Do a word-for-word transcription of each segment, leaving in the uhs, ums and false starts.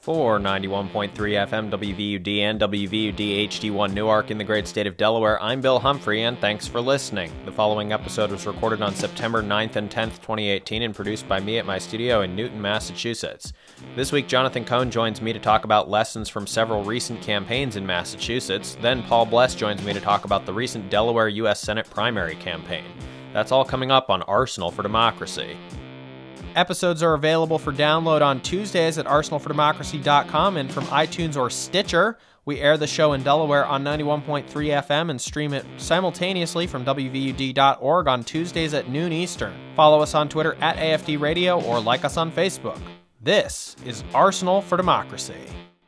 For ninety-one point three F M W V U D and W V U D H D one Newark in the great state of Delaware, I'm Bill Humphrey, and thanks for listening. The following episode was recorded on September ninth and tenth, twenty eighteen, and produced by me at my studio in Newton, Massachusetts. This week, Jonathan Cohn joins me to talk about lessons from several recent campaigns in Massachusetts. Then Paul Bless joins me to talk about the recent Delaware U S Senate primary campaign. That's all coming up on Arsenal for Democracy. Episodes are available for download on Tuesdays at arsenal for democracy dot com and from iTunes or Stitcher. We air the show in Delaware on ninety-one point three F M and stream it simultaneously from W V U D dot org on Tuesdays at noon Eastern. Follow us on Twitter at A F D Radio or like us on Facebook. This is Arsenal for Democracy.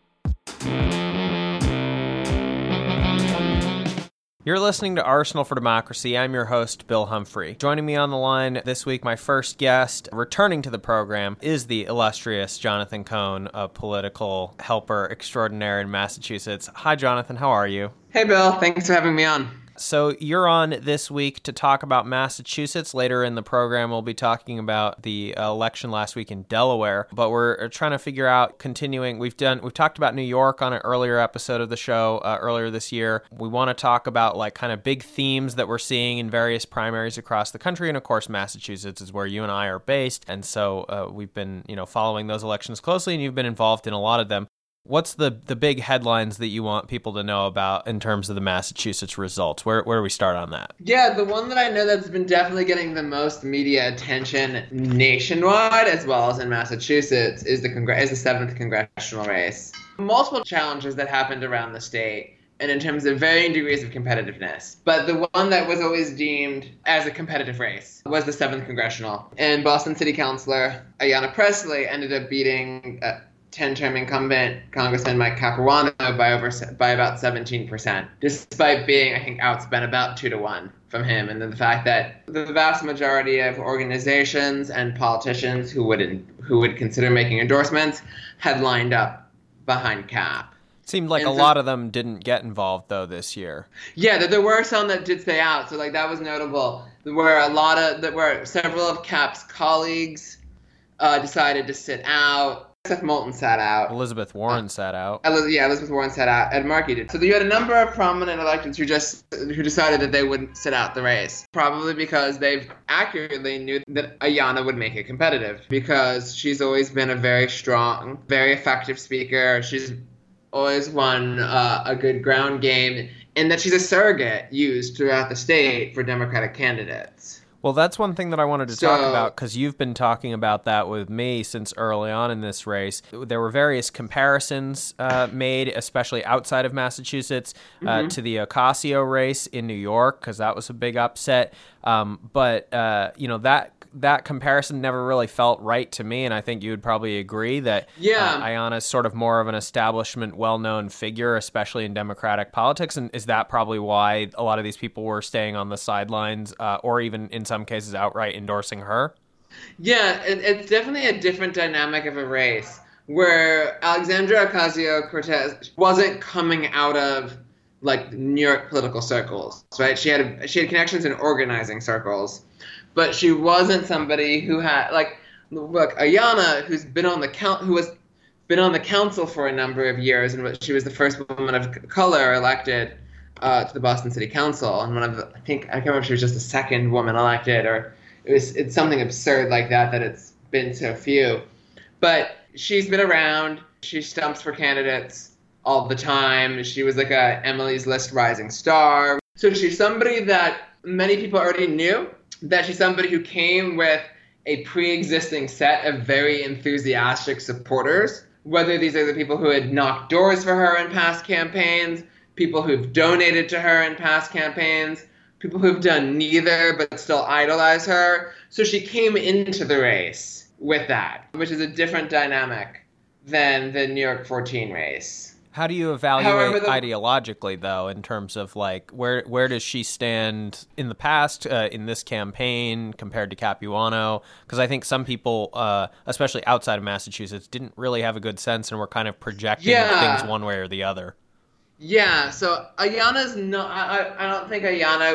You're listening to Arsenal for Democracy. I'm your host, Bill Humphrey. Joining me on the line this week, my first guest, returning to the program, is the illustrious Jonathan Cohn, a political helper extraordinaire in Massachusetts. Hi, Jonathan. How are you? Hey, Bill. Thanks for having me on. So you're on this week to talk about Massachusetts. Later in the program, we'll be talking about the election last week in Delaware. But we're trying to figure out continuing. We've done. We've talked about New York on an earlier episode of the show uh, earlier this year. We want to talk about like kind of big themes that we're seeing in various primaries across the country, and of course, Massachusetts is where you and I are based. And so uh, we've been, you know, following those elections closely, and you've been involved in a lot of them. What's the, the big headlines that you want people to know about in terms of the Massachusetts results? Where where do we start on that? Yeah, the one that I know that's been definitely getting the most media attention nationwide, as well as in Massachusetts, is the Congre- is the seventh congressional race. Multiple challenges that happened around the state, and in terms of varying degrees of competitiveness. But the one that was always deemed as a competitive race was the seventh congressional. And Boston City Councilor Ayanna Pressley ended up beating Uh, ten-term incumbent Congressman Mike Capuano by over by about seventeen percent, despite being, I think, outspent about two to one from him, and the fact that the vast majority of organizations and politicians who would who would consider making endorsements had lined up behind Cap. Seemed like and a so, lot of them didn't get involved though this year. Yeah, there, there were some that did stay out, so like that was notable. There were a lot of there were several of Cap's colleagues uh, decided to sit out. Seth Moulton sat out. Elizabeth Warren uh, sat out. Yeah, Elizabeth Warren sat out. Ed Markey did. So you had a number of prominent electeds who just who decided that they wouldn't sit out the race, probably because they've accurately knew that Ayanna would make it competitive, because she's always been a very strong, very effective speaker. She's always won uh, a good ground game, and that she's a surrogate used throughout the state for Democratic candidates. Well, that's one thing that I wanted to so, talk about, because you've been talking about that with me since early on in this race. There were various comparisons uh, made, especially outside of Massachusetts, uh, mm-hmm. to the Ocasio race in New York, because that was a big upset. Um, but, uh, you know, that that comparison never really felt right to me, and I think you would probably agree that yeah. uh, Ayanna is sort of more of an establishment, well-known figure, especially in Democratic politics, and is that probably why a lot of these people were staying on the sidelines, uh, or even in some cases outright endorsing her? Yeah, it, it's definitely a different dynamic of a race, where Alexandria Ocasio-Cortez wasn't coming out of like New York political circles, right? She had she had connections in organizing circles. But she wasn't somebody who had, like, look, Ayanna, who's been on the count, who has been on the council for a number of years, and she was the first woman of color elected uh, to the Boston City Council, and one of the, I think, I can't remember if she was just the second woman elected, or it was, it's something absurd like that, that it's been so few. But she's been around, she stumps for candidates all the time, she was like a Emily's List rising star, so she's somebody that many people already knew, that she's somebody who came with a pre-existing set of very enthusiastic supporters, whether these are the people who had knocked doors for her in past campaigns, people who've donated to her in past campaigns, people who've done neither but still idolize her. So she came into the race with that, which is a different dynamic than the New York fourteen race. How do you evaluate However, the, ideologically, though, in terms of, like, where where does she stand in the past, uh, in this campaign, compared to Capuano? Because I think some people, uh, especially outside of Massachusetts, didn't really have a good sense and were kind of projecting yeah. things one way or the other. Yeah, so Ayanna's not, I, I don't think Ayanna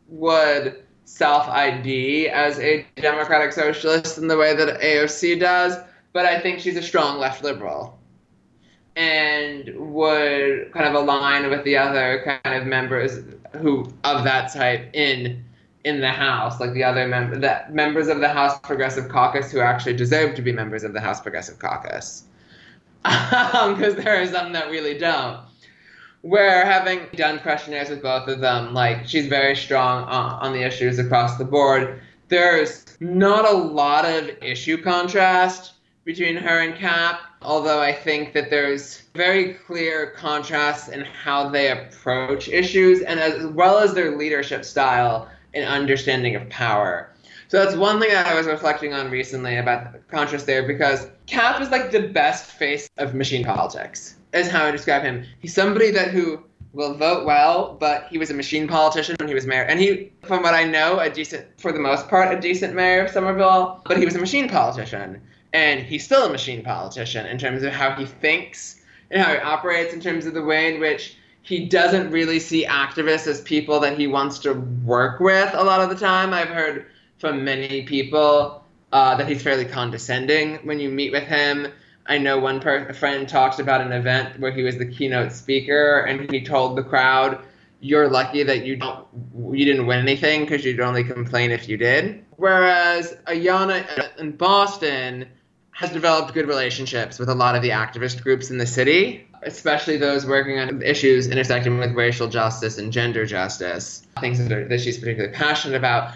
would self-I D as a democratic socialist in the way that A O C does, but I think she's a strong left liberal. and would kind of align with the other kind of members who of that type in in the House, like the other member that members of the House Progressive Caucus who actually deserve to be members of the House Progressive Caucus, because um, there are some that really don't. Where having done questionnaires with both of them, like she's very strong on, on the issues across the board. There's not a lot of issue contrast between her and Cap, although I think that there's very clear contrast in how they approach issues and as well as their leadership style and understanding of power. So that's one thing that I was reflecting on recently about the contrast there, because Cap is like the best face of machine politics, is how I describe him. He's somebody that who will vote well, but he was a machine politician when he was mayor. And he, from what I know, a decent, for the most part, a decent mayor of Somerville, but he was a machine politician. And he's still a machine politician in terms of how he thinks and how he operates, in terms of the way in which he doesn't really see activists as people that he wants to work with a lot of the time. I've heard from many people uh, that he's fairly condescending when you meet with him. I know one per- a friend talked about an event where he was the keynote speaker, and he told the crowd, "You're lucky that you don't, you didn't win anything because you'd only complain if you did." Whereas Ayanna in Boston has developed good relationships with a lot of the activist groups in the city, especially those working on issues intersecting with racial justice and gender justice, things that, are, that she's particularly passionate about.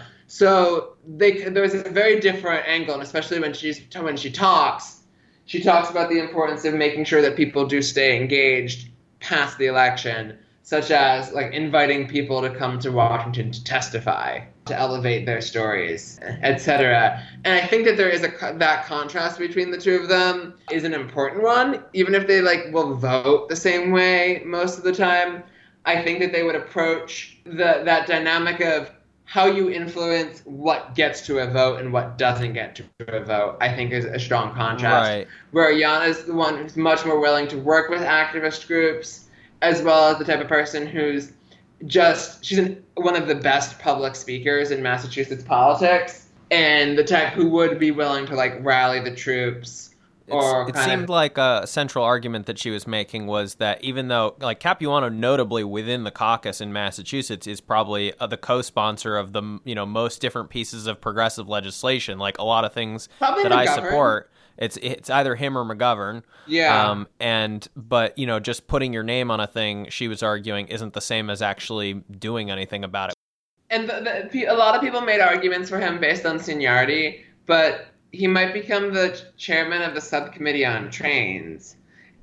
So they, there was a very different angle, and especially when she's when she talks, she talks about the importance of making sure that people do stay engaged past the election, such as like inviting people to come to Washington to testify, to elevate their stories, et cetera. And I think that there is a that contrast between the two of them is an important one, even if they like will vote the same way most of the time. I think that they would approach the that dynamic of how you influence what gets to a vote and what doesn't get to a vote, I think is a strong contrast. Right. Where Ayanna is the one who's much more willing to work with activist groups, as well as the type of person who's just, she's an, one of the best public speakers in Massachusetts politics, and the type who would be willing to like rally the troops. Or it seemed of, like a central argument that she was making was that even though, like, Capuano notably within the caucus in Massachusetts is probably uh, the co-sponsor of the, you know, most different pieces of progressive legislation, like a lot of things that McGovern. I support. It's it's either him or McGovern. Yeah. Um, and, but, you know, just putting your name on a thing, she was arguing, isn't the same as actually doing anything about it. And the, the, a lot of people made arguments for him based on seniority, but he might become the chairman of the subcommittee on trains.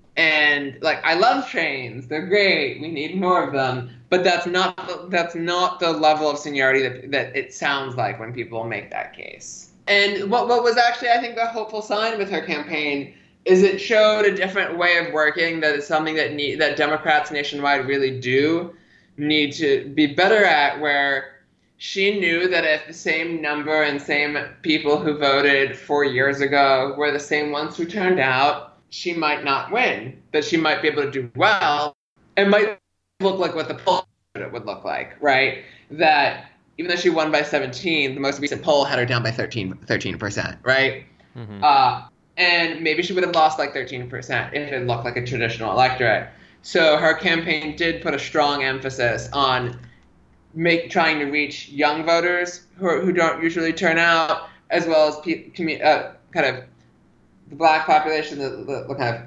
And, like, I love trains. They're great. We need more of them. But that's not the, that's not the level of seniority that, that it sounds like when people make that case. And what what was actually, I think, the hopeful sign with her campaign is it showed a different way of working that is something that need, that Democrats nationwide really do need to be better at, where she knew that if the same number and same people who voted four years ago were the same ones who turned out, she might not win, but she might be able to do well. It might look like what the poll would look like, right? That even though she won by seventeen, the most recent poll had her down by thirteen percent, right? Mm-hmm. Uh, and maybe she would have lost like thirteen percent if it looked like a traditional electorate. So her campaign did put a strong emphasis on make trying to reach young voters who are, who don't usually turn out, as well as pe- commu- uh, kind of the black population, the, the, the kind of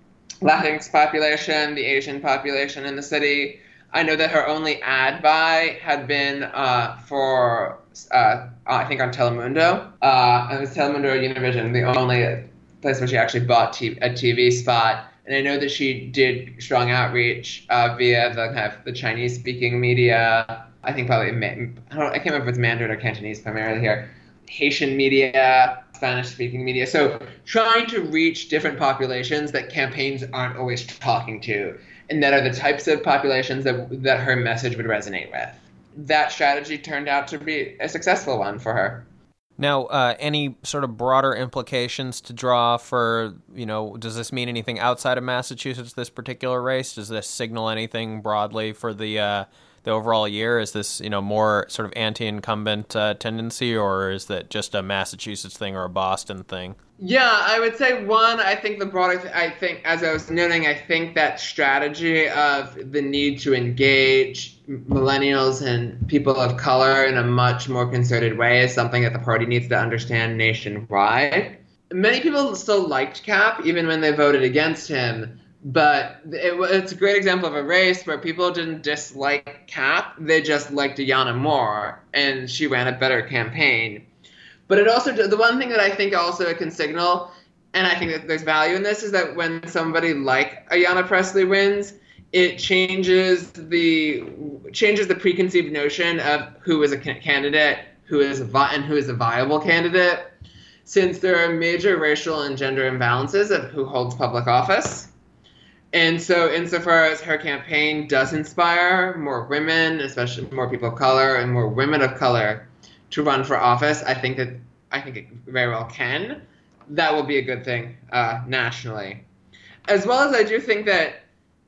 Latinx population, the Asian population in the city. I know that her only ad buy had been uh, for, uh, I think on Telemundo. Uh, it was Telemundo or Univision, the only place where she actually bought t- a T V spot. And I know that she did strong outreach uh, via the kind of the Chinese-speaking media. I think probably, I, don't, I can't remember if it's Mandarin or Cantonese primarily here. Haitian media, Spanish-speaking media. So trying to reach different populations that campaigns aren't always talking to, and that are the types of populations that that her message would resonate with. That strategy turned out to be a successful one for her. Now, uh, any sort of broader implications to draw for, you know, does this mean anything outside of Massachusetts, this particular race? Does this signal anything broadly for the uh, the overall year? Is this, you know, more sort of anti-incumbent uh, tendency, or is that just a Massachusetts thing or a Boston thing? Yeah, I would say one, I think the broader, th- I think, as I was noting, I think that strategy of the need to engage millennials and people of color in a much more concerted way is something that the party needs to understand nationwide. Many people still liked Cap, even when they voted against him, but it, it's a great example of a race where people didn't dislike Cap, they just liked Ayanna more, and she ran a better campaign. But it also, the one thing that I think also it can signal, and I think that there's value in this, is that when somebody like Ayanna Pressley wins, it changes the changes the preconceived notion of who is a candidate, who is a vi- and who is a viable candidate, since there are major racial and gender imbalances of who holds public office. And so, insofar as her campaign does inspire more women, especially more people of color and more women of color, to run for office, I think that I think it very well can. That will be a good thing uh, nationally, as well as I do think that,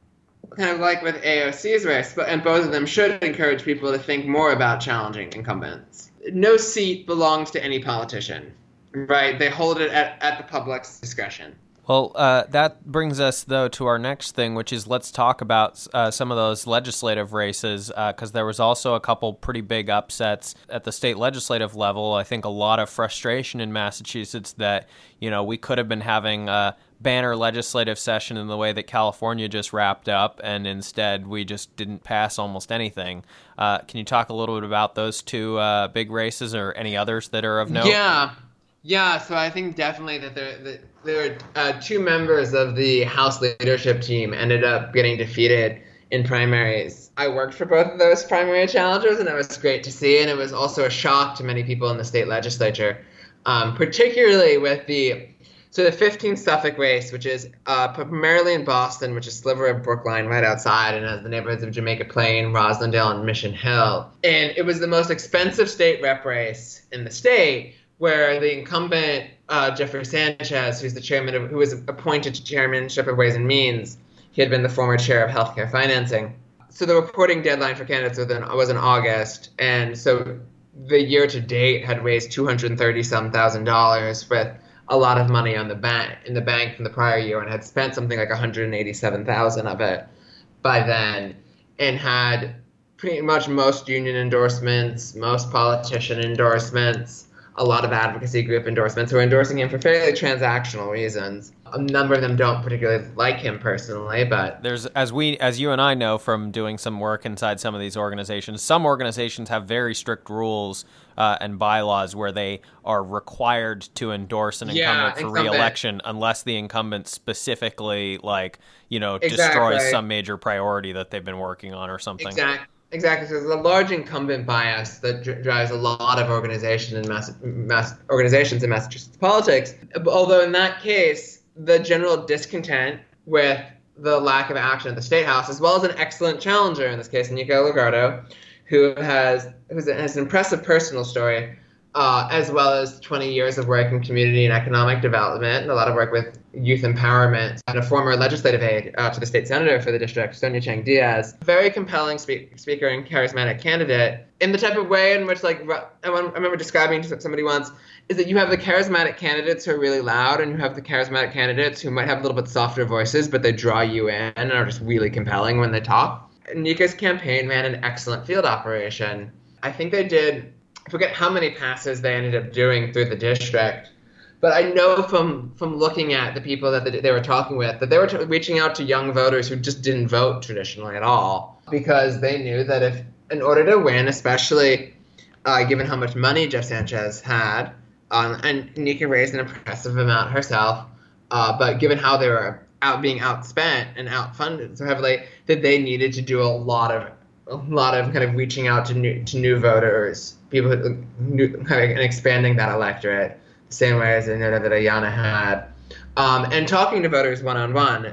kind of like with A O C's race, but and both of them should encourage people to think more about challenging incumbents. No seat belongs to any politician, right? They hold it at, at the public's discretion. Well, uh, that brings us, though, to our next thing, which is let's talk about uh, some of those legislative races, because uh, there was also a couple pretty big upsets at the state legislative level. I think a lot of frustration in Massachusetts that, you know, we could have been having a banner legislative session in the way that California just wrapped up, and instead we just didn't pass almost anything. Uh, can you talk a little bit about those two uh, big races or any others that are of note? Yeah. Yeah, so I think definitely that there, that there were uh, two members of the House leadership team ended up getting defeated in primaries. I worked for both of those primary challengers, and it was great to see, and it was also a shock to many people in the state legislature, um, particularly with the so the fifteenth Suffolk race, which is uh, primarily in Boston, which is a sliver of Brookline right outside, and has the neighborhoods of Jamaica Plain, Roslindale, and Mission Hill. And it was the most expensive state rep race in the state, where the incumbent, uh, Jeffrey Sanchez, who's the chairman of, who was appointed to chairmanship of Ways and Means, he had been the former chair of healthcare financing. So the reporting deadline for candidates was in August, and so the year to date had raised two hundred thirty some thousand dollars with a lot of money on the bank in the bank from the prior year, and had spent something like one hundred eighty-seven thousand of it by then, and had pretty much most union endorsements, most politician endorsements, a lot of advocacy group endorsements who are endorsing him for fairly transactional reasons. A number of them don't particularly like him personally, but there's, as we, as you and I know from doing some work inside some of these organizations, some organizations have very strict rules uh, and bylaws where they are required to endorse an incumbent yeah, for incumbent. re-election unless the incumbent specifically, like, you know, exactly. destroys some major priority that they've been working on or something. Exactly. Exactly. So there's a large incumbent bias that dr- drives a lot of organization in Mass- Mass- organizations in Massachusetts politics. Although in that case, the general discontent with the lack of action at the State House, as well as an excellent challenger in this case, Nico Lugardo, who has who's, has an impressive personal story, uh, as well as twenty years of work in community and economic development, and a lot of work with youth empowerment, and a former legislative aide uh, to the state senator for the district, Sonia Chang Diaz. Very compelling spe- speaker and charismatic candidate in the type of way in which, like, I remember describing to somebody once, is that you have the charismatic candidates who are really loud, and you have the charismatic candidates who might have a little bit softer voices, but they draw you in and are just really compelling when they talk. Nika's campaign ran an excellent field operation. I think they did, I forget how many passes they ended up doing through the district, but I know from, from looking at the people that they were talking with that they were t- reaching out to young voters who just didn't vote traditionally at all, because they knew that if, in order to win, especially uh, given how much money Jeff Sanchez had, um, and Nika raised an impressive amount herself, uh, but given how they were out being outspent and outfunded so heavily, that they needed to do a lot of a lot of kind of reaching out to new to new voters, people who new, kind of and expanding that electorate, the same way as I know that Ayanna had, um, and talking to voters one on one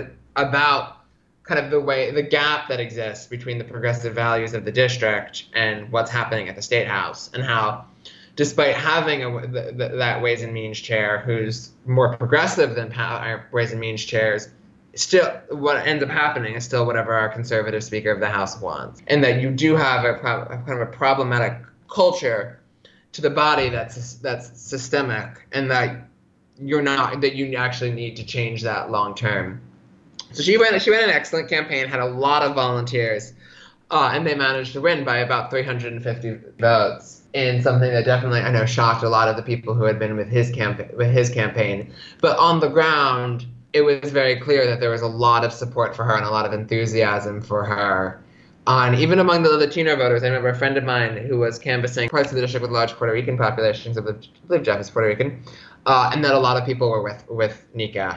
about kind of the way the gap that exists between the progressive values of the district and what's happening at the State House, and how, despite having a, the, the, that Ways and Means chair who's more progressive than our Ways and Means chairs, still what ends up happening is still whatever our conservative Speaker of the House wants. And that you do have a, a kind of a problematic culture to the body that's that's systemic, and that you're not that you actually need to change that long term. So she ran she ran an excellent campaign, had a lot of volunteers, uh, and they managed to win by about three hundred fifty votes. In something that definitely, I know, shocked a lot of the people who had been with his campaign. With his campaign, but on the ground, it was very clear that there was a lot of support for her and a lot of enthusiasm for her. Uh, and even among the Latino voters, I remember a friend of mine who was canvassing parts of the district with large Puerto Rican populations. I believe Jeff is Puerto Rican, uh, and that a lot of people were with with Nika.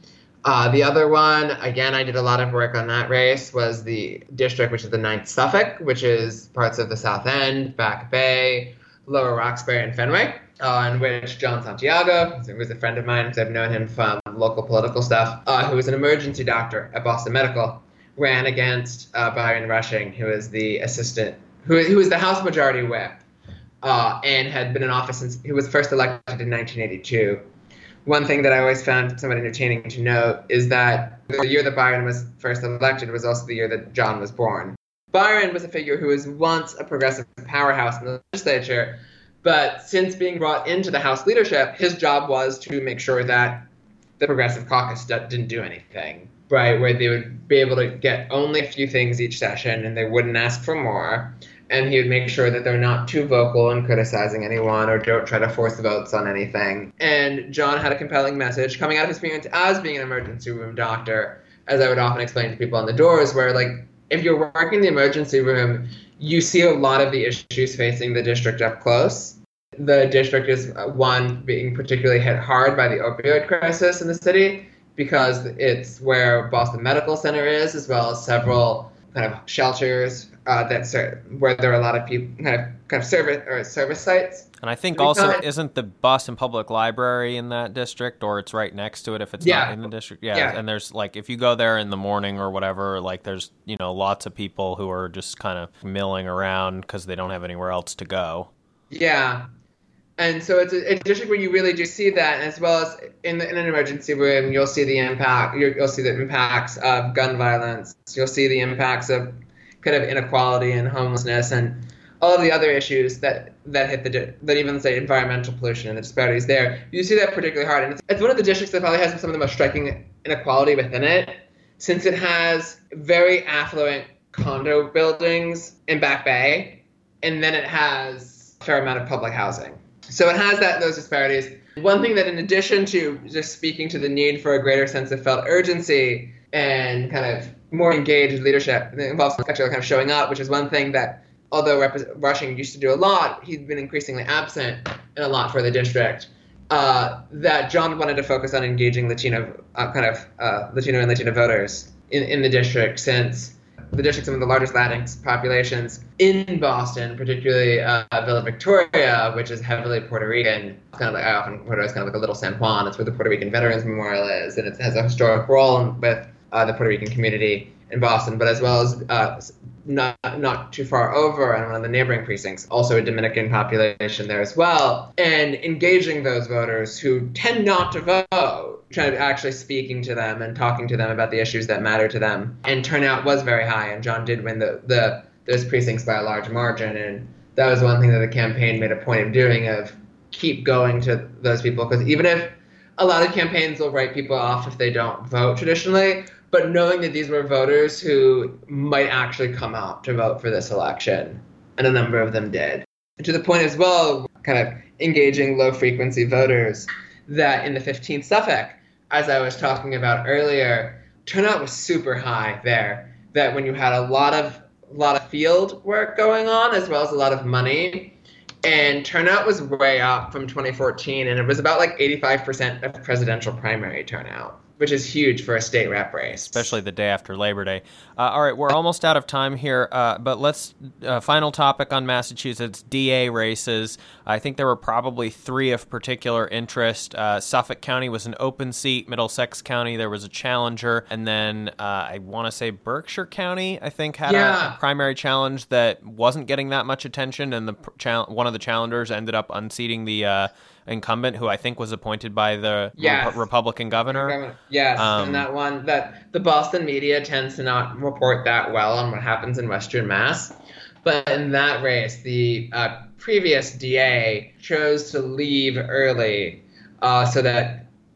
Uh, the other one, again, I did a lot of work on that race, was the district, which is the ninth Suffolk, which is parts of the South End, Back Bay, Lower Roxbury, and Fenway, uh, in which John Santiago, who was a friend of mine because I've known him from local political stuff, uh, who was an emergency doctor at Boston Medical, ran against uh, Byron Rushing, who was the assistant, who, who was the House Majority Whip, uh, and had been in office since he was first elected in nineteen eighty-two. One thing that I always found somewhat entertaining to note is that the year that Byron was first elected was also the year that John was born. Byron was a figure who was once a progressive powerhouse in the legislature, but since being brought into the House leadership, his job was to make sure that the Progressive Caucus didn't do anything, right, where they would be able to get only a few things each session and they wouldn't ask for more. And he would make sure that they're not too vocal in criticizing anyone or don't try to force votes on anything. And John had a compelling message coming out of his experience as being an emergency room doctor, as I would often explain to people on the doors, where, like, if you're working in the emergency room, you see a lot of the issues facing the district up close. The district is one being particularly hit hard by the opioid crisis in the city because it's where Boston Medical Center is, as well as several kind of shelters uh, that ser- where there are a lot of people kind of kind of service or service sites. And I think also isn't the Boston Public Library in that district, or it's right next to it if it's yeah. not in the district. Yeah. yeah. And there's like if you go there in the morning or whatever, like there's you know lots of people who are just kind of milling around because they don't have anywhere else to go. Yeah. And so it's a, a district where you really do see that, as well as in, the, in an emergency room, you'll see the impact. You'll, you'll see the impacts of gun violence. You'll see the impacts of kind of inequality and homelessness and all of the other issues that, that hit the that even say environmental pollution and the disparities there. You see that particularly hard, and it's, it's one of the districts that probably has some of the most striking inequality within it, since it has very affluent condo buildings in Back Bay, and then it has a fair amount of public housing. So it has that those disparities. One thing that, in addition to just speaking to the need for a greater sense of felt urgency and kind of more engaged leadership, it involves actually kind of showing up, which is one thing that, although Rep- Rushing used to do a lot, he's been increasingly absent in a lot for the district. Uh, that John wanted to focus on engaging Latino, uh, kind of uh, Latino and Latino voters in, in the district, since the district's some of the largest Latinx populations in Boston, particularly uh, Villa Victoria, which is heavily Puerto Rican. It's kind of like I often refer to as kind of like a little San Juan. It's where the Puerto Rican Veterans Memorial is, and it has a historic role with uh, the Puerto Rican community in Boston, but as well as uh, not not too far over in one of the neighboring precincts, also a Dominican population there as well, and engaging those voters who tend not to vote, trying to actually speaking to them and talking to them about the issues that matter to them. And turnout was very high, and John did win the, the those precincts by a large margin, and that was one thing that the campaign made a point of doing, of keep going to those people, because even if a lot of campaigns will write people off if they don't vote traditionally, but knowing that these were voters who might actually come out to vote for this election, and a number of them did. And to the point as well, kind of engaging low-frequency voters, that in the fifteenth Suffolk, as I was talking about earlier, turnout was super high there, that when you had a lot of a lot of field work going on, as well as a lot of money, and turnout was way up from twenty fourteen, and it was about like eighty-five percent of presidential primary turnout, which is huge for a state rep race. Especially the day after Labor Day. Uh, all right, we're almost out of time here, uh, but let's, uh, final topic on Massachusetts, D A races. I think there were probably three of particular interest. Uh, Suffolk County was an open seat. Middlesex County, there was a challenger. And then uh, I want to say Berkshire County, I think, had yeah. a, a primary challenge that wasn't getting that much attention, and the chal- one of the challengers ended up unseating the uh, incumbent, who I think was appointed by the yes. Re- Republican governor. Yes, um, and that one, that the Boston media tends to not report that well on what happens in Western Mass. But in that race, the uh, previous D A chose to leave early uh, so that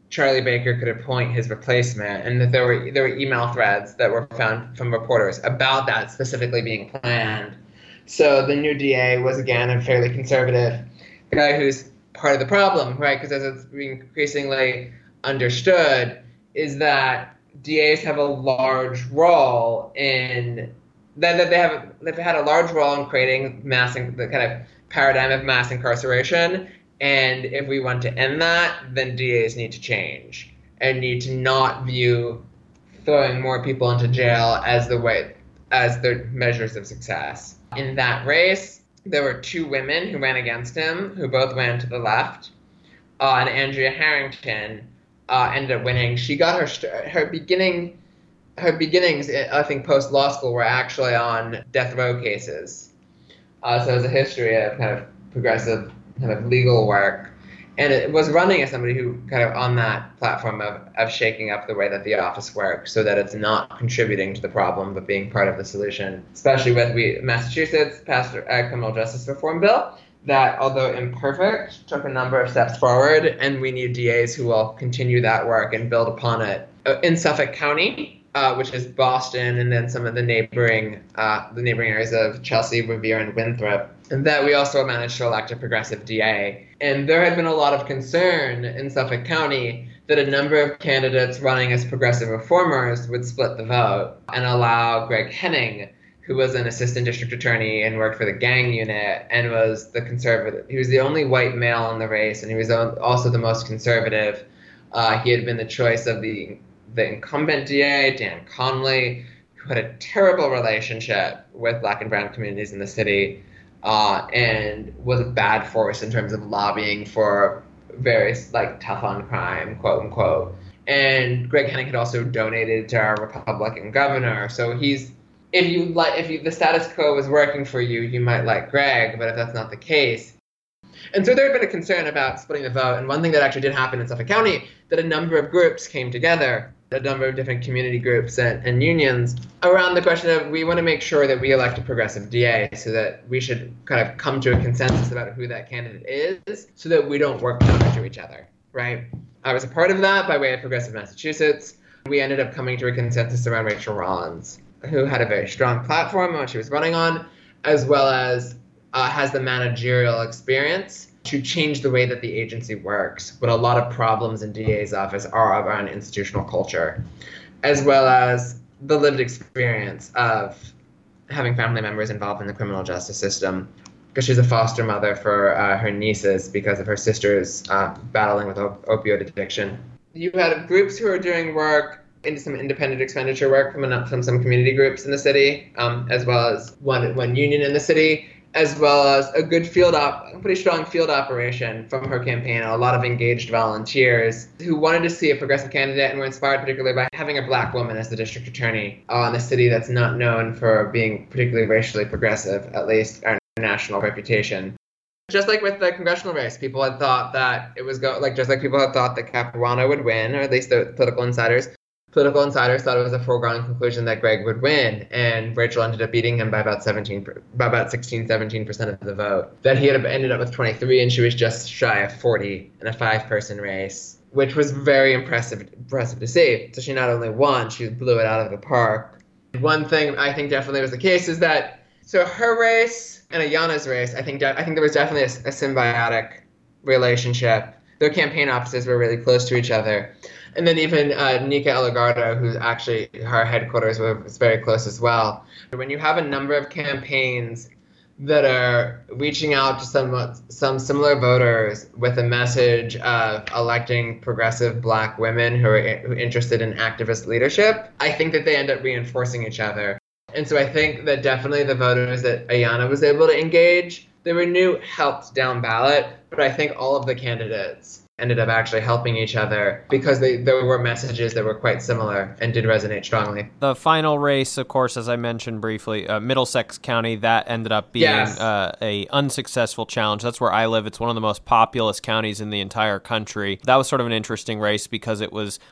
Charlie Baker could appoint his replacement, and that there were there were email threads that were found from reporters about that specifically being planned. So the new D A was again a fairly conservative guy who's part of the problem, right? Because as it's being increasingly understood, is that D As have a large role in that, that they have they've had a large role in creating mass the kind of paradigm of mass incarceration. And if we want to end that, then D As need to change and need to not view throwing more people into jail as the way as the measures of success. In that race, there were two women who ran against him, who both ran to the left, uh, and Andrea Harrington uh, ended up winning. She got her her beginning her beginnings, I think, post law school were actually on death row cases. Uh, so there's a history of kind of progressive kind of legal work, and it was running as somebody who kind of on that platform of, of shaking up the way that the office works so that it's not contributing to the problem but being part of the solution, especially with we Massachusetts passed a criminal justice reform bill that, although imperfect, took a number of steps forward, and we need D As who will continue that work and build upon it. In Suffolk County, uh, which is Boston and then some of the neighboring uh, the neighboring areas of Chelsea, Revere, and Winthrop, and that we also managed to elect a progressive D A. And there had been a lot of concern in Suffolk County that a number of candidates running as progressive reformers would split the vote and allow Greg Henning, who was an assistant district attorney and worked for the gang unit and was the conservative. He was the only white male in the race, and he was also the most conservative. Uh, he had been the choice of the the incumbent D A, Dan Conley, who had a terrible relationship with black and brown communities in the city, uh, and was a bad force in terms of lobbying for various, like, tough on crime, quote unquote. And Greg Henning had also donated to our Republican governor. So he's, if you like, if you, the status quo was working for you, you might like Greg, but if that's not the case. And so there had been a concern about splitting the vote. And one thing that actually did happen in Suffolk County, that a number of groups came together, a number of different community groups and, and unions, around the question of, we want to make sure that we elect a progressive D A, so that we should kind of come to a consensus about who that candidate is, so that we don't work counter to each other, right? I was a part of that by way of Progressive Massachusetts. We ended up coming to a consensus around Rachel Rollins, who had a very strong platform on what she was running on, as well as uh, has the managerial experience to change the way that the agency works. But a lot of problems in D A's office are around institutional culture, as well as the lived experience of having family members involved in the criminal justice system, because she's a foster mother for uh, her nieces because of her sister's uh, battling with op- opioid addiction. You had groups who are doing work into some independent expenditure work from, from some community groups in the city, um, as well as one, one union in the city, as well as a good field op, a pretty strong field operation from her campaign, a lot of engaged volunteers who wanted to see a progressive candidate and were inspired particularly by having a black woman as the district attorney uh, in a city that's not known for being particularly racially progressive, at least our national reputation. Just like with the congressional race, people had thought that it was go like just like people had thought that Capuano would win, or at least the political insiders. Political insiders thought it was a foregone conclusion that Greg would win, and Rachel ended up beating him by about seventeen, by about sixteen, seventeen percent of the vote. That he had ended up with twenty-three, and she was just shy of forty in a five-person race, which was very impressive, impressive to see. So she not only won, she blew it out of the park. One thing I think definitely was the case is that so her race and Ayanna's race, I think de- I think there was definitely a, a symbiotic relationship. Their campaign offices were really close to each other. And then even uh, Nika Eligardo, who's actually, her headquarters was very close as well. When you have a number of campaigns that are reaching out to some some similar voters with a message of electing progressive black women who are who are interested in activist leadership, I think that they end up reinforcing each other. And so I think that definitely the voters that Ayanna was able to engage, there were new helped down ballot, but I think all of the candidates ended up actually helping each other because they, there were messages that were quite similar and did resonate strongly. The final race, of course, as I mentioned briefly, uh, Middlesex County, that ended up being yes. uh, a unsuccessful challenge. That's where I live. It's one of the most populous counties in the entire country. That was sort of an interesting race because it was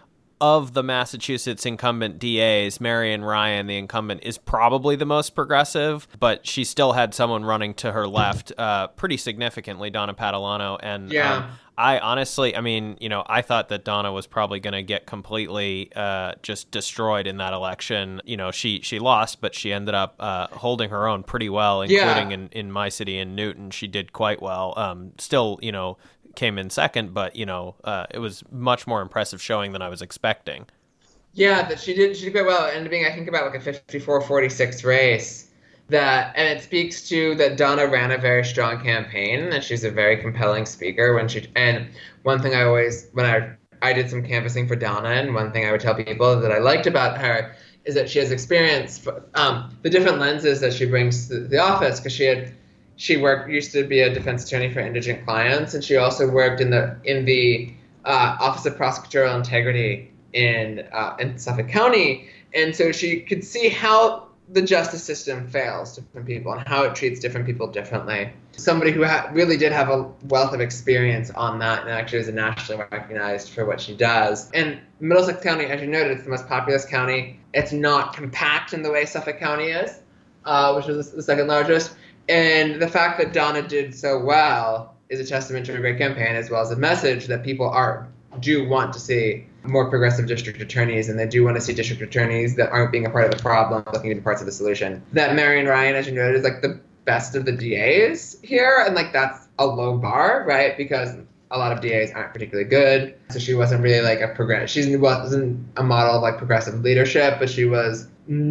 of the Massachusetts incumbent D As, Marian Ryan, the incumbent, is probably the most progressive, but she still had someone running to her left uh, pretty significantly, Donna Padalano. And Yeah. um, I honestly, I mean, you know, I thought that Donna was probably going to get completely uh, just destroyed in that election. You know, she, she lost, but she ended up uh, holding her own pretty well, including Yeah. in, in my city in Newton. She did quite well. Um, still, you know, came in second, but, you know, uh, it was much more impressive showing than I was expecting. Yeah, that she did she did quite well. It ended up being, I think, about like a fifty-four forty-six race. That and it speaks to that Donna ran a very strong campaign and she's a very compelling speaker when she and one thing I always when I I did some canvassing for Donna, and one thing I would tell people that I liked about her is that she has experience um, the different lenses that she brings to the office, because she had she worked used to be a defense attorney for indigent clients, and she also worked in the in the uh, Office of Prosecutorial Integrity in uh, in Suffolk County, and so she could see how the justice system fails different people and how it treats different people differently. Somebody who ha- really did have a wealth of experience on that and actually is nationally recognized for what she does. And Middlesex County, as you noted, it's the most populous county. It's not compact in the way Suffolk County is, uh, which is the second largest. And the fact that Donna did so well is a testament to her great campaign, as well as a message that people are do want to see more progressive district attorneys, and they do want to see district attorneys that aren't being a part of the problem, looking to be parts of the solution. That Marian Ryan, as you noted, is like the best of the D As here, and like that's a low bar, right? Because a lot of D As aren't particularly good, so she wasn't really like a progressive. She wasn't a model of like progressive leadership, but she was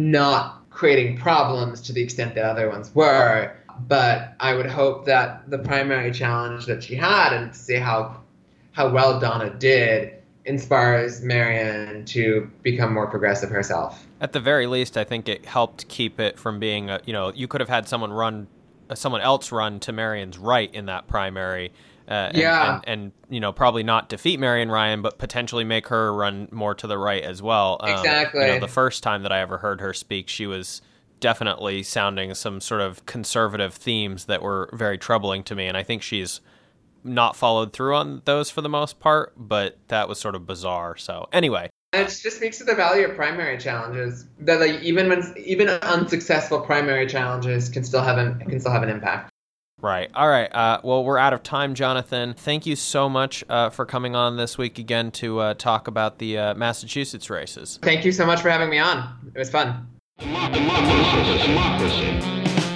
not creating problems to the extent that other ones were. But I would hope that the primary challenge that she had, and to see how how well Donna did, inspires Marian to become more progressive herself. At the very least, I think it helped keep it from being, a, you know, you could have had someone run, uh, someone else run to Marian's right in that primary. Uh, and, yeah. And, and, you know, probably not defeat Marian Ryan, but potentially make her run more to the right as well. Um, exactly. You know, the first time that I ever heard her speak, she was definitely sounding some sort of conservative themes that were very troubling to me. And I think she's not followed through on those for the most part, but that was sort of bizarre. So anyway, it just speaks to the value of primary challenges. That like even when even unsuccessful primary challenges can still have an can still have an impact. Right. All right. Uh, well, we're out of time, Jonathan. Thank you so much uh, for coming on this week again to uh, talk about the uh, Massachusetts races. Thank you so much for having me on. It was fun. Democracy. Democracy.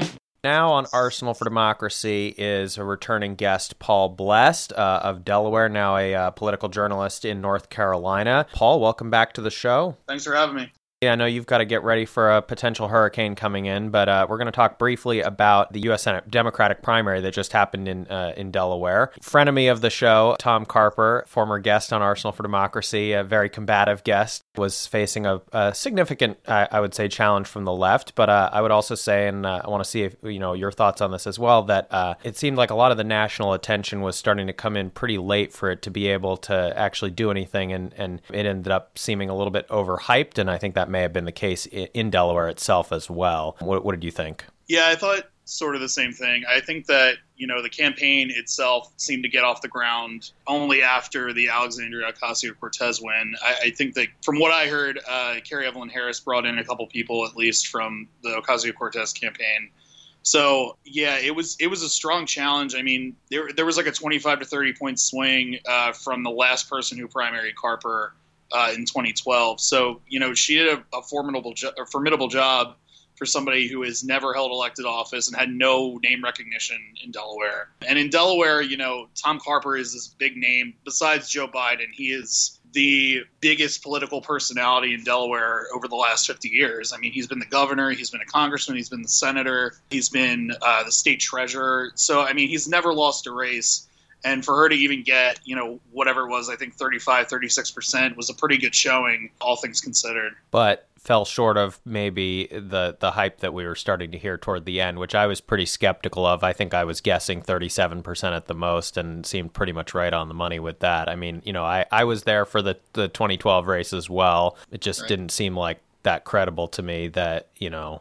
Now on Arsenal for Democracy is a returning guest, Paul Blest uh, of Delaware, now a uh, political journalist in North Carolina. Paul, welcome back to the show. Thanks for having me. Yeah, I know you've got to get ready for a potential hurricane coming in, but uh, we're going to talk briefly about the U S Senate Democratic primary that just happened in uh, in Delaware. Frenemy of the show, Tom Carper, former guest on Arsenal for Democracy, a very combative guest, was facing a, a significant, uh, I would say, challenge from the left. But uh, I would also say, and uh, I want to see if you know your thoughts on this as well, that uh, it seemed like a lot of the national attention was starting to come in pretty late for it to be able to actually do anything, and, and it ended up seeming a little bit overhyped, and I think that may have been the case in Delaware itself as well. What, what did you think? Yeah, I thought sort of the same thing. I think that, you know, the campaign itself seemed to get off the ground only after the Alexandria Ocasio-Cortez win. I, I think that from what I heard, uh, Carrie Evelyn Harris brought in a couple people, at least from the Ocasio-Cortez campaign. So, yeah, it was it was a strong challenge. I mean, there there was like a twenty-five to thirty point swing uh, from the last person who primaried Carper Uh, in twenty twelve. So, you know, she did a, a formidable, jo- a formidable job for somebody who has never held elected office and had no name recognition in Delaware. And in Delaware, you know, Tom Carper is this big name. Besides Joe Biden, he is the biggest political personality in Delaware over the last fifty years. I mean, he's been the governor, he's been a congressman, he's been the senator, he's been uh, the state treasurer. So, I mean, he's never lost a race. And for her to even get, you know, whatever it was, I think thirty-five, thirty-six percent was a pretty good showing, all things considered. But fell short of maybe the, the hype that we were starting to hear toward the end, which I was pretty skeptical of. I think I was guessing thirty-seven percent at the most and seemed pretty much right on the money with that. I mean, you know, I, I was there for the, the twenty twelve race as well. It just right. didn't seem like that credible to me that, you know,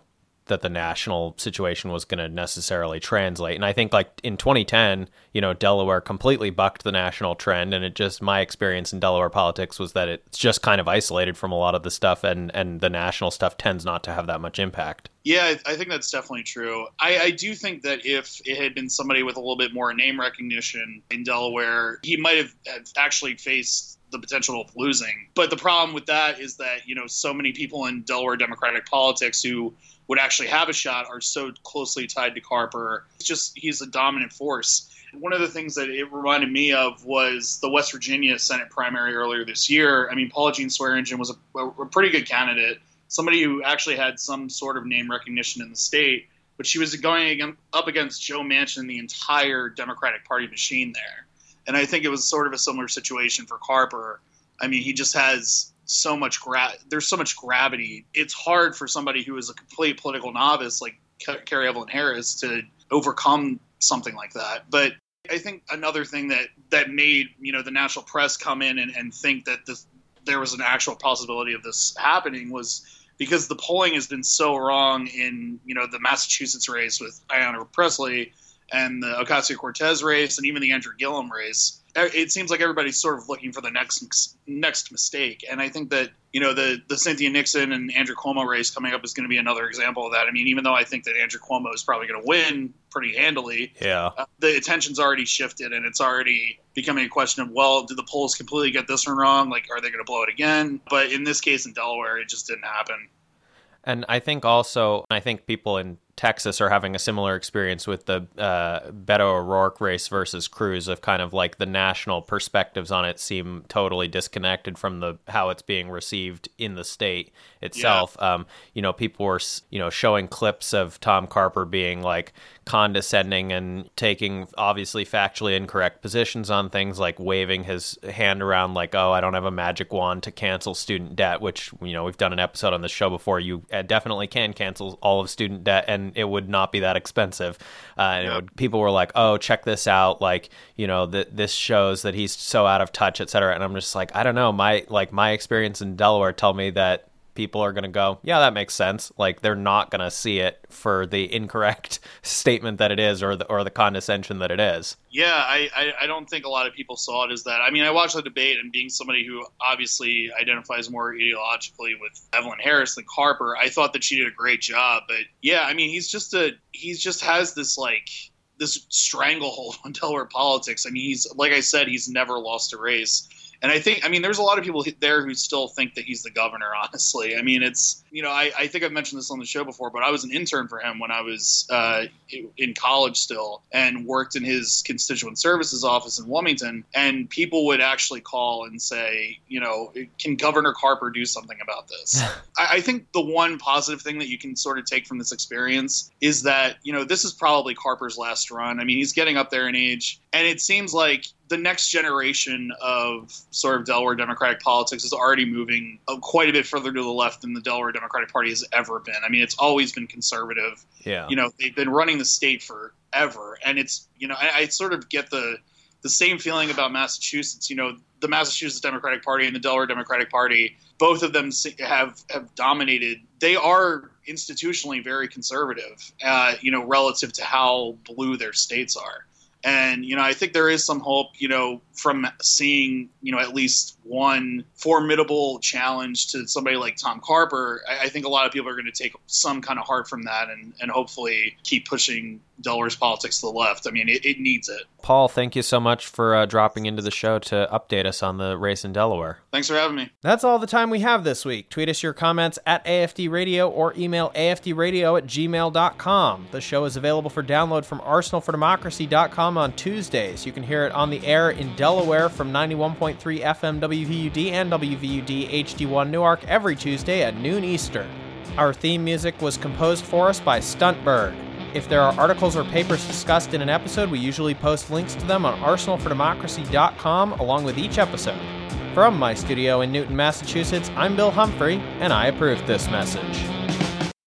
that the national situation was going to necessarily translate. And I think like in twenty ten, you know, Delaware completely bucked the national trend. And it just, my experience in Delaware politics was that it's just kind of isolated from a lot of the stuff, and, and the national stuff tends not to have that much impact. Yeah, I think that's definitely true. I, I do think that if it had been somebody with a little bit more name recognition in Delaware, he might have actually faced the potential of losing. But the problem with that is that, you know, so many people in Delaware Democratic politics who would actually have a shot are so closely tied to Carper. It's just, he's a dominant force. One of the things that it reminded me of was the West Virginia Senate primary earlier this year. I mean, Paula Jean Swearengin was a, a pretty good candidate, somebody who actually had some sort of name recognition in the state, but she was going up against Joe Manchin and the entire Democratic Party machine there. And I think it was sort of a similar situation for Carper. I mean, he just has so much gra- there's so much gravity. It's hard for somebody who is a complete political novice like Carrie Evelyn Harris to overcome something like that. But I think another thing that, that made, you know, the national press come in and, and think that this, there was an actual possibility of this happening was because the polling has been so wrong in, you know, the Massachusetts race with Ayanna Pressley and the Ocasio-Cortez race and even the Andrew Gillum race. It seems like everybody's sort of looking for the next next mistake. And I think that, you know, the, the Cynthia Nixon and Andrew Cuomo race coming up is going to be another example of that. I mean, even though I think that Andrew Cuomo is probably going to win pretty handily, yeah, uh, the attention's already shifted and it's already becoming a question of, well, did the polls completely get this one wrong? Like, are they going to blow it again? But in this case in Delaware, it just didn't happen. And I think also, I think people in Texas are having a similar experience with the uh, Beto O'Rourke race versus Cruz, of kind of like the national perspectives on it seem totally disconnected from the how it's being received in the state itself. Yeah. Um, you know, people were, you know, showing clips of Tom Carper being like condescending and taking obviously factually incorrect positions on things, like waving his hand around like, oh, I don't have a magic wand to cancel student debt, which, you know, we've done an episode on the show before. You definitely can cancel all of student debt and it would not be that expensive. Uh, and yeah. it would, people were like, oh, check this out. Like, you know, that this shows that he's so out of touch, et cetera. And I'm just like, I don't know. My, like my experience in Delaware tell me that people are going to go, yeah, that makes sense. Like they're not going to see it for the incorrect statement that it is, or the, or the condescension that it is. Yeah, I, I, I don't think a lot of people saw it as that. I mean, I watched the debate, and being somebody who obviously identifies more ideologically with Evelyn Harris than Carper, I thought that she did a great job. But yeah, I mean, he's just a, he's just has this like, this stranglehold on Delaware politics. I mean, he's, like I said, he's never lost a race. And I think, I mean, there's a lot of people there who still think that he's the governor, honestly. I mean, it's, you know, I, I think I've mentioned this on the show before, but I was an intern for him when I was uh, in college still and worked in his constituent services office in Wilmington. And people would actually call and say, you know, can Governor Carper do something about this? I, I think the one positive thing that you can sort of take from this experience is that, you know, this is probably Carper's last run. I mean, he's getting up there in age, and it seems like the next generation of sort of Delaware Democratic politics is already moving quite a bit further to the left than the Delaware Democratic Party has ever been. I mean, it's always been conservative. Yeah. You know, they've been running the state forever. And it's, you know, I, I sort of get the the same feeling about Massachusetts. You know, the Massachusetts Democratic Party and the Delaware Democratic Party, both of them have, have dominated. They are institutionally very conservative, uh, you know, relative to how blue their states are. And, you know, I think there is some hope, you know, from seeing, you know, at least one formidable challenge to somebody like Tom Carper. I, I think a lot of people are going to take some kind of heart from that and, and hopefully keep pushing Delaware's politics to the left. I mean, it, it needs it. Paul, thank you so much for uh, dropping into the show to update us on the race in Delaware. Thanks for having me. That's all the time we have this week. Tweet us your comments at A F D Radio or email A F D radio at gmail dot com. The show is available for download from arsenal for democracy dot com on Tuesdays. You can hear it on the air in Delaware from ninety-one point three F M W V U D and W V U D H D one Newark every Tuesday at noon Eastern. Our theme music was composed for us by Stuntbird. If there are articles or papers discussed in an episode, we usually post links to them on arsenal for democracy dot com along with each episode. From my studio in Newton, Massachusetts, I'm Bill Humphrey, and I approve this message.